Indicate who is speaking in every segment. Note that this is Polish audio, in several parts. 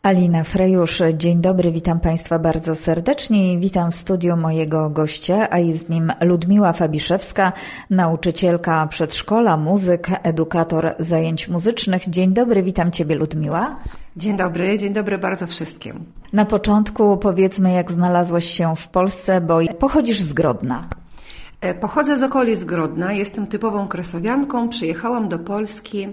Speaker 1: Alina Frejusz, dzień dobry, witam Państwa bardzo serdecznie i witam w studiu mojego gościa, a jest nim Ludmiła Fabiszewska, nauczycielka przedszkola, muzyk, edukator zajęć muzycznych. Dzień dobry, witam Ciebie, Ludmiła.
Speaker 2: Dzień dobry bardzo wszystkim.
Speaker 1: Na początku powiedzmy, jak znalazłaś się w Polsce, bo pochodzisz z Grodna.
Speaker 2: Pochodzę z okolic Grodna, jestem typową kresowianką, przyjechałam do Polski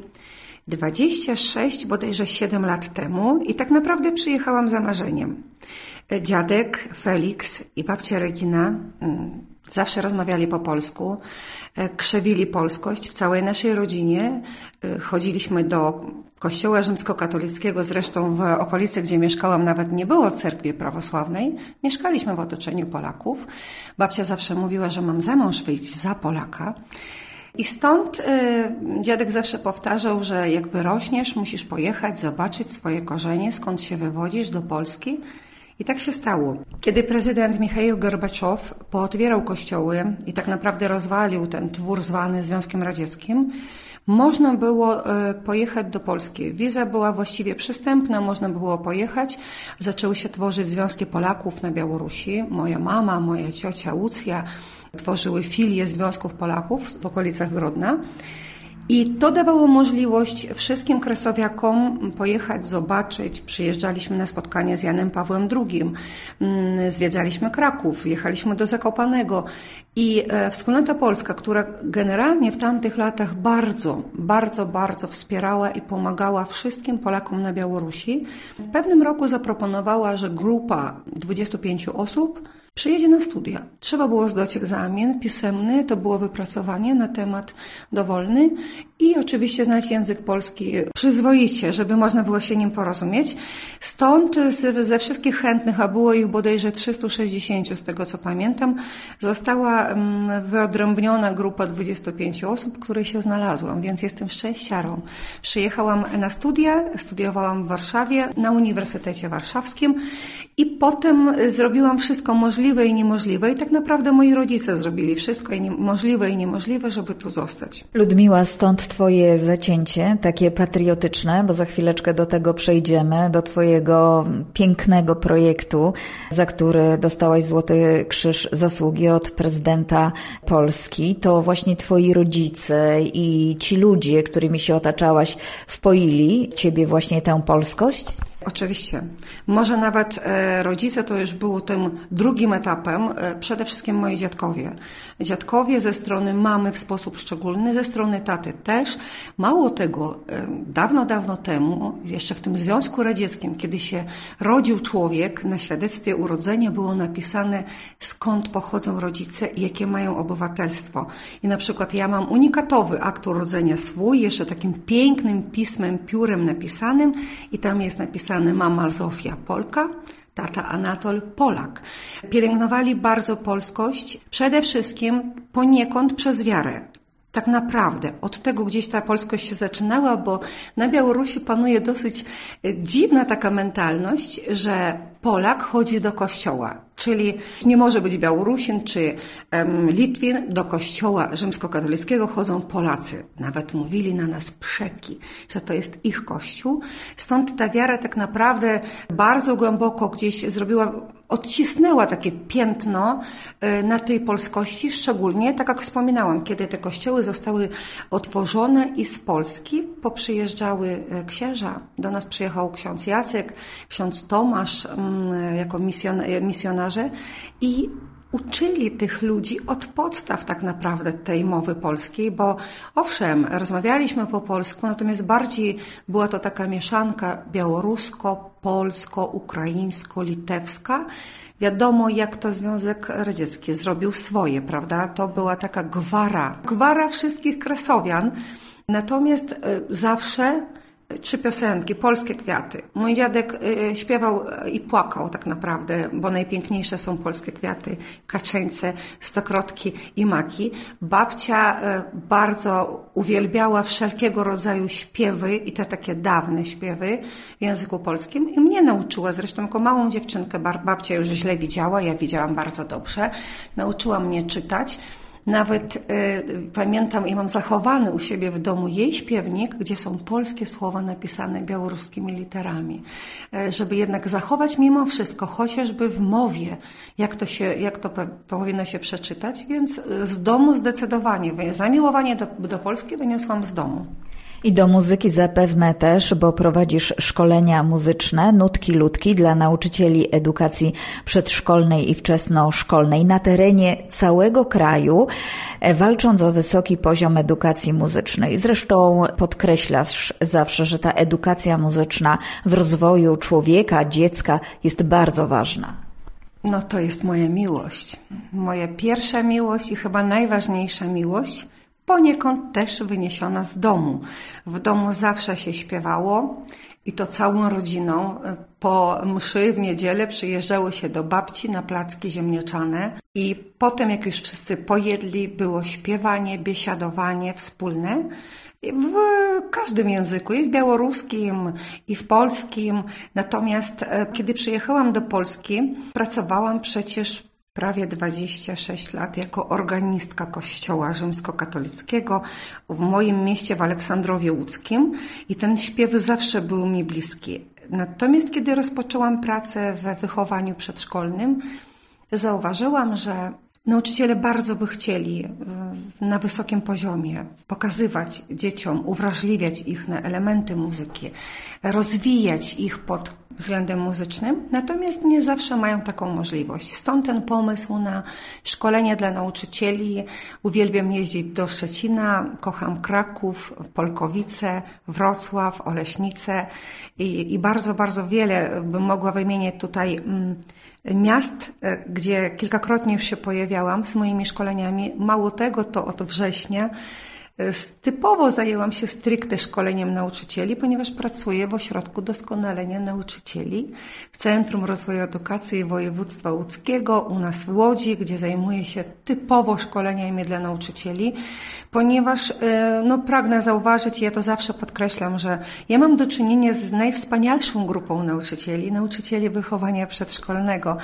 Speaker 2: 26, bodajże 7 lat temu i tak naprawdę przyjechałam za marzeniem. Dziadek Felix i babcia Regina zawsze rozmawiali po polsku, krzewili polskość w całej naszej rodzinie. Chodziliśmy do kościoła rzymskokatolickiego, zresztą w okolicy, gdzie mieszkałam, nawet nie było cerkwi prawosławnej. Mieszkaliśmy w otoczeniu Polaków. Babcia zawsze mówiła, że mam za mąż wyjść za Polaka. I stąd dziadek zawsze powtarzał, że jak wyrośniesz, musisz pojechać, zobaczyć swoje korzenie, skąd się wywodzisz, do Polski. I tak się stało. Kiedy prezydent Michail Gorbaczow pootwierał kościoły i tak naprawdę rozwalił ten twór zwany Związkiem Radzieckim, można było pojechać do Polski. Wiza była właściwie przystępna, można było pojechać. Zaczęły się tworzyć Związki Polaków na Białorusi. Moja mama, moja ciocia Łucja tworzyły filię Związków Polaków w okolicach Grodna. I to dawało możliwość wszystkim kresowiakom pojechać, zobaczyć. Przyjeżdżaliśmy na spotkania z Janem Pawłem II, zwiedzaliśmy Kraków, jechaliśmy do Zakopanego. I Wspólnota Polska, która generalnie w tamtych latach bardzo wspierała i pomagała wszystkim Polakom na Białorusi, w pewnym roku zaproponowała, że grupa 25 osób przyjedzie na studia. Trzeba było zdać egzamin pisemny, to było wypracowanie na temat dowolny i oczywiście znać język polski przyzwoicie, żeby można było się nim porozumieć. Stąd ze wszystkich chętnych, a było ich bodajże 360 z tego co pamiętam, została wyodrębniona grupa 25 osób, której się znalazłam, więc jestem szczęściarą. Przyjechałam na studia, studiowałam w Warszawie, na Uniwersytecie Warszawskim i potem zrobiłam wszystko możliwe i niemożliwe i tak naprawdę moi rodzice zrobili wszystko możliwe i niemożliwe, żeby tu zostać.
Speaker 1: Ludmiła, stąd Twoje zacięcie, takie patriotyczne, bo za chwileczkę do tego przejdziemy, do Twojego pięknego projektu, za który dostałaś Złoty Krzyż Zasługi od prezydenta Polski. To właśnie Twoi rodzice i ci ludzie, którymi się otaczałaś, wpoili Ciebie właśnie tę polskość?
Speaker 2: Oczywiście. Może nawet rodzice to już było tym drugim etapem, przede wszystkim moi dziadkowie. Dziadkowie ze strony mamy w sposób szczególny, ze strony taty też. Mało tego, dawno temu, jeszcze w tym Związku Radzieckim, kiedy się rodził człowiek, na świadectwie urodzenia było napisane, skąd pochodzą rodzice i jakie mają obywatelstwo. I na przykład ja mam unikatowy akt urodzenia swój, jeszcze takim pięknym pismem, piórem napisanym i tam jest napisane mama Zofia Polka, tata Anatol Polak. Pielęgnowali bardzo polskość, przede wszystkim poniekąd przez wiarę. Tak naprawdę od tego gdzieś ta polskość się zaczynała, bo na Białorusi panuje dosyć dziwna taka mentalność, że Polak chodzi do kościoła, czyli nie może być Białorusin czy Litwin, do kościoła rzymskokatolickiego chodzą Polacy. Nawet mówili na nas przeki, że to jest ich kościół. Stąd ta wiara tak naprawdę bardzo głęboko gdzieś odcisnęła takie piętno na tej polskości, szczególnie, tak jak wspominałam, kiedy te kościoły zostały otworzone i z Polski poprzyjeżdżały księża. Do nas przyjechał ksiądz Jacek, ksiądz Tomasz jako misjonarze i uczyli tych ludzi od podstaw tak naprawdę tej mowy polskiej, bo owszem, rozmawialiśmy po polsku, natomiast bardziej była to taka mieszanka białorusko, polsko, ukraińsko, litewska. Wiadomo, jak to Związek Radziecki zrobił swoje, prawda? To była taka gwara wszystkich kresowian. Natomiast zawsze 3 piosenki, polskie kwiaty. Mój dziadek śpiewał i płakał tak naprawdę, bo najpiękniejsze są polskie kwiaty, kaczeńce, stokrotki i maki. Babcia bardzo uwielbiała wszelkiego rodzaju śpiewy i te takie dawne śpiewy w języku polskim i mnie nauczyła, zresztą jako małą dziewczynkę, babcia już źle widziała, ja widziałam bardzo dobrze, nauczyła mnie czytać. Nawet pamiętam i mam zachowany u siebie w domu jej śpiewnik, gdzie są polskie słowa napisane białoruskimi literami. Żeby jednak zachować mimo wszystko, chociażby w mowie, jak to powinno się przeczytać, więc z domu zdecydowanie. Zamiłowanie do Polski wyniosłam z domu.
Speaker 1: I do muzyki zapewne też, bo prowadzisz szkolenia muzyczne, nutki ludki dla nauczycieli edukacji przedszkolnej i wczesnoszkolnej na terenie całego kraju, walcząc o wysoki poziom edukacji muzycznej. Zresztą podkreślasz zawsze, że ta edukacja muzyczna w rozwoju człowieka, dziecka jest bardzo ważna.
Speaker 2: No to jest moja miłość. Moja pierwsza miłość i chyba najważniejsza miłość, poniekąd też wyniesiona z domu. W domu zawsze się śpiewało i to całą rodziną. Po mszy w niedzielę przyjeżdżało się do babci na placki ziemniaczane i potem jak już wszyscy pojedli, było śpiewanie, biesiadowanie wspólne w każdym języku, i w białoruskim, i w polskim. Natomiast kiedy przyjechałam do Polski, pracowałam przecież prawie 26 lat jako organistka Kościoła rzymskokatolickiego w moim mieście w Aleksandrowie Łódzkim i ten śpiew zawsze był mi bliski. Natomiast kiedy rozpoczęłam pracę we wychowaniu przedszkolnym, zauważyłam, że nauczyciele bardzo by chcieli na wysokim poziomie pokazywać dzieciom, uwrażliwiać ich na elementy muzyki, rozwijać ich pod względem muzycznym, natomiast nie zawsze mają taką możliwość. Stąd ten pomysł na szkolenie dla nauczycieli. Uwielbiam jeździć do Szczecina, kocham Kraków, Polkowice, Wrocław, Oleśnice i bardzo, bardzo wiele bym mogła wymienić tutaj miast, gdzie kilkakrotnie już się pojawiałam z moimi szkoleniami. Mało tego, to od września typowo zajęłam się stricte szkoleniem nauczycieli, ponieważ pracuję w Ośrodku Doskonalenia Nauczycieli w Centrum Rozwoju Edukacji Województwa Łódzkiego u nas w Łodzi, gdzie zajmuję się typowo szkoleniami dla nauczycieli, ponieważ pragnę zauważyć, i ja to zawsze podkreślam, że ja mam do czynienia z najwspanialszą grupą nauczycieli wychowania przedszkolnego.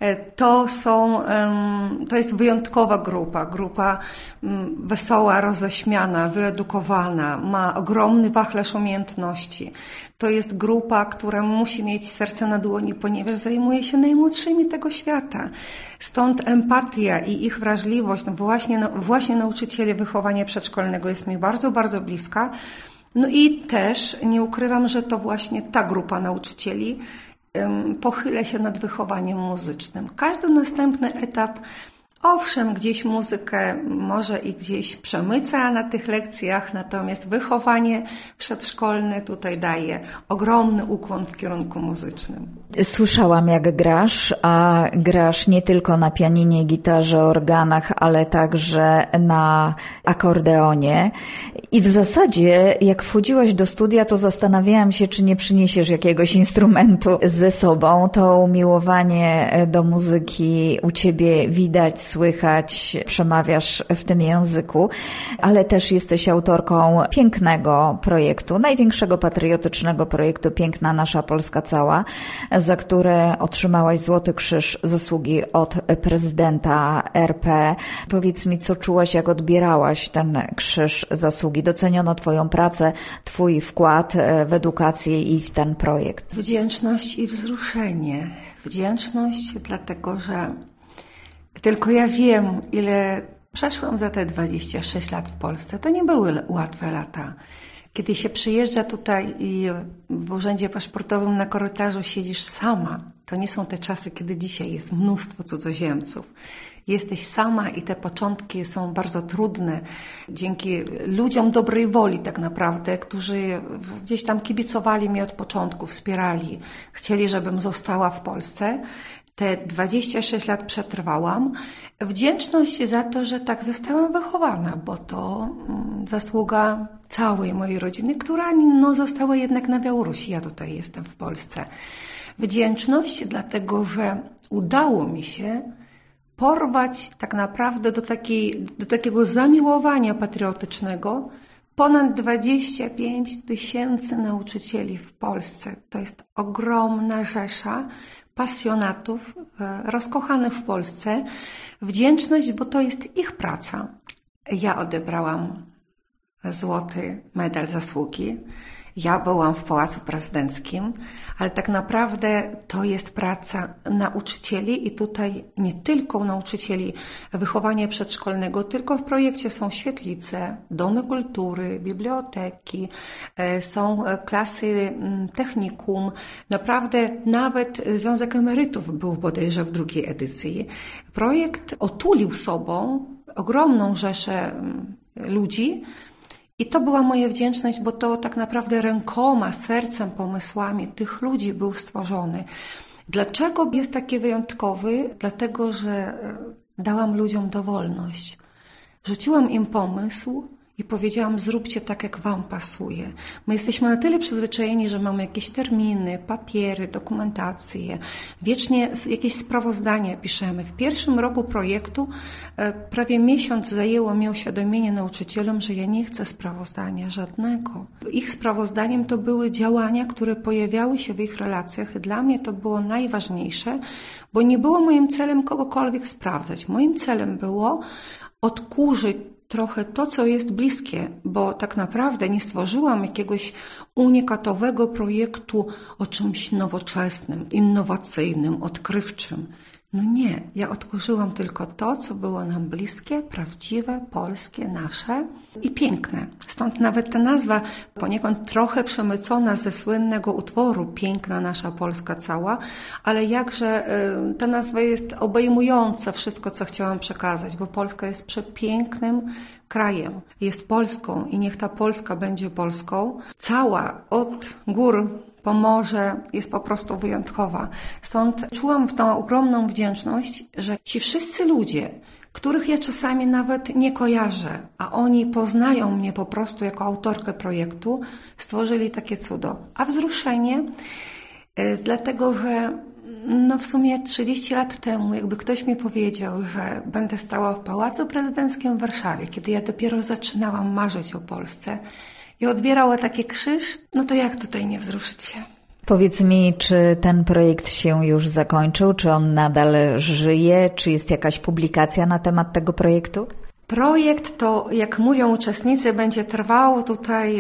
Speaker 2: To jest wyjątkowa grupa wesoła, roześmiana, wyedukowana, ma ogromny wachlarz umiejętności. To jest grupa, która musi mieć serce na dłoni, ponieważ zajmuje się najmłodszymi tego świata. Stąd empatia i ich wrażliwość, właśnie nauczycieli wychowania przedszkolnego jest mi bardzo, bardzo bliska. No i też nie ukrywam, że to właśnie ta grupa nauczycieli pochyla się nad wychowaniem muzycznym. Każdy następny etap, owszem, gdzieś muzykę może i gdzieś przemyca na tych lekcjach, natomiast wychowanie przedszkolne tutaj daje ogromny ukłon w kierunku muzycznym.
Speaker 1: Słyszałam, jak grasz, a grasz nie tylko na pianinie, gitarze, organach, ale także na akordeonie. I w zasadzie, jak wchodziłaś do studia, to zastanawiałam się, czy nie przyniesiesz jakiegoś instrumentu ze sobą. To umiłowanie do muzyki u ciebie widać, słychać, przemawiasz w tym języku, ale też jesteś autorką pięknego projektu, największego patriotycznego projektu Piękna Nasza Polska Cała, za które otrzymałaś Złoty Krzyż Zasługi od prezydenta RP. Powiedz mi, co czułaś, jak odbierałaś ten Krzyż Zasługi? Doceniono twoją pracę, twój wkład w edukację i w ten projekt.
Speaker 2: Wdzięczność i wzruszenie. Wdzięczność dlatego, że tylko ja wiem, ile przeszłam za te 26 lat w Polsce. To nie były łatwe lata. Kiedy się przyjeżdża tutaj i w urzędzie paszportowym na korytarzu siedzisz sama, to nie są te czasy, kiedy dzisiaj jest mnóstwo cudzoziemców. Jesteś sama i te początki są bardzo trudne. Dzięki ludziom dobrej woli tak naprawdę, którzy gdzieś tam kibicowali mi od początku, wspierali, chcieli, żebym została w Polsce. Te 26 lat przetrwałam. Wdzięczność za to, że tak zostałam wychowana, bo to zasługa całej mojej rodziny, która została jednak na Białorusi. Ja tutaj jestem w Polsce. Wdzięczność dlatego, że udało mi się porwać tak naprawdę do takiego zamiłowania patriotycznego ponad 25 000 nauczycieli w Polsce. To jest ogromna rzesza pasjonatów, rozkochanych w Polsce, wdzięczność, bo to jest ich praca. Ja odebrałam złoty medal zasługi. Ja byłam w Pałacu Prezydenckim, ale tak naprawdę to jest praca nauczycieli i tutaj nie tylko nauczycieli wychowania przedszkolnego, tylko w projekcie są świetlice, domy kultury, biblioteki, są klasy technikum. Naprawdę nawet Związek Emerytów był bodajże w drugiej edycji. Projekt otulił sobą ogromną rzeszę ludzi. I to była moja wdzięczność, bo to tak naprawdę rękoma, sercem, pomysłami tych ludzi był stworzony. Dlaczego jest taki wyjątkowy? Dlatego, że dałam ludziom dowolność. Rzuciłam im pomysł i powiedziałam, zróbcie tak, jak wam pasuje. My jesteśmy na tyle przyzwyczajeni, że mamy jakieś terminy, papiery, dokumentacje, wiecznie jakieś sprawozdania piszemy. W pierwszym roku projektu prawie miesiąc zajęło mi uświadomienie nauczycielom, że ja nie chcę sprawozdania żadnego. Ich sprawozdaniem to były działania, które pojawiały się w ich relacjach i dla mnie to było najważniejsze, bo nie było moim celem kogokolwiek sprawdzać. Moim celem było odkurzyć trochę to, co jest bliskie, bo tak naprawdę nie stworzyłam jakiegoś unikatowego projektu o czymś nowoczesnym, innowacyjnym, odkrywczym. No nie, ja odkurzyłam tylko to, co było nam bliskie, prawdziwe, polskie, nasze i piękne. Stąd nawet ta nazwa poniekąd trochę przemycona ze słynnego utworu Piękna nasza Polska cała, ale jakże ta nazwa jest obejmująca wszystko, co chciałam przekazać, bo Polska jest przepięknym krajem, jest Polską i niech ta Polska będzie Polską. Cała, od gór po morze, jest po prostu wyjątkowa. Stąd czułam tą ogromną wdzięczność, że ci wszyscy ludzie, których ja czasami nawet nie kojarzę, a oni poznają mnie po prostu jako autorkę projektu, stworzyli takie cudo. A wzruszenie, dlatego że w sumie 30 lat temu, jakby ktoś mi powiedział, że będę stała w Pałacu Prezydenckim w Warszawie, kiedy ja dopiero zaczynałam marzyć o Polsce i odbierała taki krzyż, no to jak tutaj nie wzruszyć się?
Speaker 1: Powiedz mi, czy ten projekt się już zakończył, czy on nadal żyje, czy jest jakaś publikacja na temat tego projektu?
Speaker 2: Projekt to, jak mówią uczestnicy, będzie trwał tutaj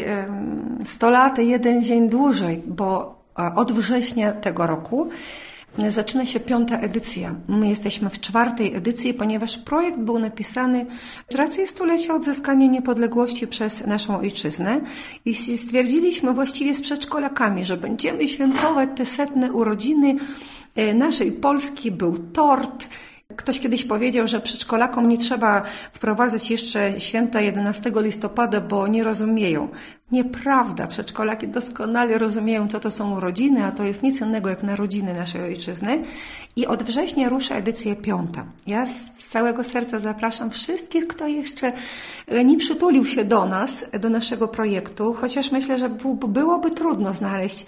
Speaker 2: 100 lat i jeden dzień dłużej, bo od września tego roku zaczyna się 5. edycja. My jesteśmy w 4. edycji, ponieważ projekt był napisany z racji 100-lecia odzyskania niepodległości przez naszą ojczyznę i stwierdziliśmy właściwie z przedszkolakami, że będziemy świętować te 100. urodziny naszej Polski. Był tort. Ktoś kiedyś powiedział, że przedszkolakom nie trzeba wprowadzać jeszcze święta 11 listopada, bo nie rozumieją. Nieprawda. Przedszkolaki doskonale rozumieją, co to są urodziny, a to jest nic innego jak narodziny naszej ojczyzny. I od września rusza edycja 5. Ja z całego serca zapraszam wszystkich, kto jeszcze nie przytulił się do nas, do naszego projektu, chociaż myślę, że byłoby trudno znaleźć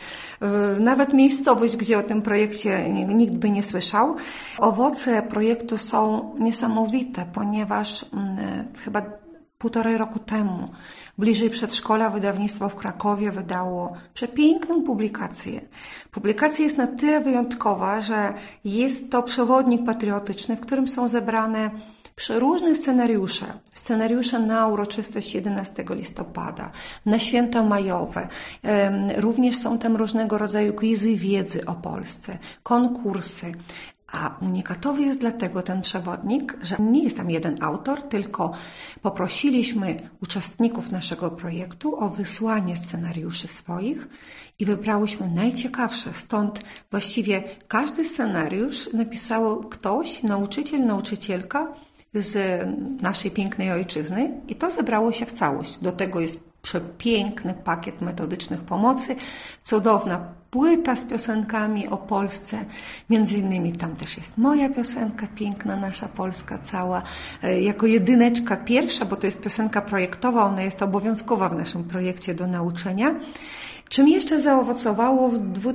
Speaker 2: nawet miejscowość, gdzie o tym projekcie nikt by nie słyszał. Owoce projektu są niesamowite, ponieważ chyba 1,5 roku temu bliżej przedszkola wydawnictwo w Krakowie wydało przepiękną publikację. Publikacja jest na tyle wyjątkowa, że jest to przewodnik patriotyczny, w którym są zebrane przeróżne scenariusze. Scenariusze na uroczystość 11 listopada, na święta majowe. Również są tam różnego rodzaju quizy wiedzy o Polsce, konkursy. A unikatowy jest dlatego ten przewodnik, że nie jest tam jeden autor, tylko poprosiliśmy uczestników naszego projektu o wysłanie scenariuszy swoich i wybrałyśmy najciekawsze. Stąd właściwie każdy scenariusz napisało ktoś, nauczyciel, nauczycielka z naszej pięknej ojczyzny i to zebrało się w całość. Do tego jest przepiękny pakiet metodycznych pomocy, cudowna płyta z piosenkami o Polsce. Między innymi tam też jest moja piosenka, Piękna nasza Polska cała, jako jedyneczka pierwsza, bo to jest piosenka projektowa, ona jest obowiązkowa w naszym projekcie do nauczenia. Czym jeszcze zaowocowało? W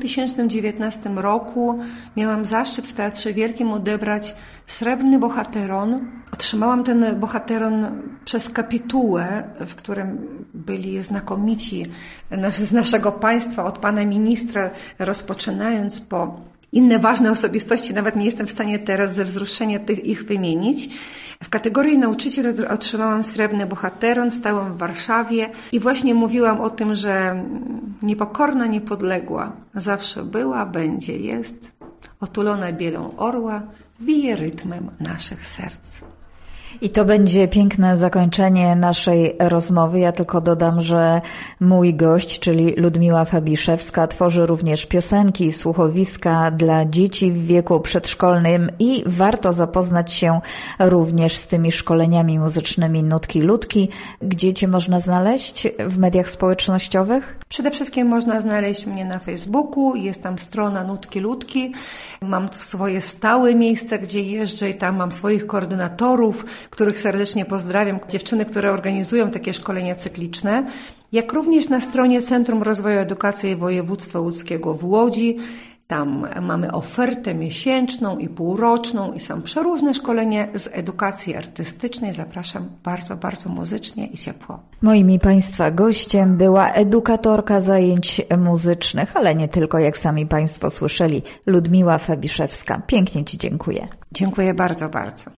Speaker 2: 2019 roku miałam zaszczyt w Teatrze Wielkim odebrać Srebrny Bohateron. Otrzymałam ten bohateron przez kapitułę, w którym byli znakomici z naszego państwa, od pana ministra, rozpoczynając po inne ważne osobistości, nawet nie jestem w stanie teraz ze wzruszenia ich wymienić. W kategorii nauczyciel otrzymałam Srebrny Bohateron, stałam w Warszawie i właśnie mówiłam o tym, że niepokorna, niepodległa zawsze była, będzie, jest, otulona bielą orła, bije rytmem naszych serc.
Speaker 1: I to będzie piękne zakończenie naszej rozmowy. Ja tylko dodam, że mój gość, czyli Ludmiła Fabiszewska, tworzy również piosenki i słuchowiska dla dzieci w wieku przedszkolnym i warto zapoznać się również z tymi szkoleniami muzycznymi Nutki Ludki. Gdzie Cię można znaleźć? W mediach społecznościowych?
Speaker 2: Przede wszystkim można znaleźć mnie na Facebooku, jest tam strona Nutki Ludki. Mam swoje stałe miejsce, gdzie jeżdżę i tam mam swoich koordynatorów, których serdecznie pozdrawiam, dziewczyny, które organizują takie szkolenia cykliczne, jak również na stronie Centrum Rozwoju Edukacji Województwa Łódzkiego w Łodzi. Tam mamy ofertę miesięczną i półroczną i są przeróżne szkolenia z edukacji artystycznej. Zapraszam bardzo, bardzo muzycznie i ciepło.
Speaker 1: Moim i Państwa gościem była edukatorka zajęć muzycznych, ale nie tylko, jak sami Państwo słyszeli, Ludmiła Fabiszewska. Pięknie Ci dziękuję.
Speaker 2: Dziękuję bardzo, bardzo.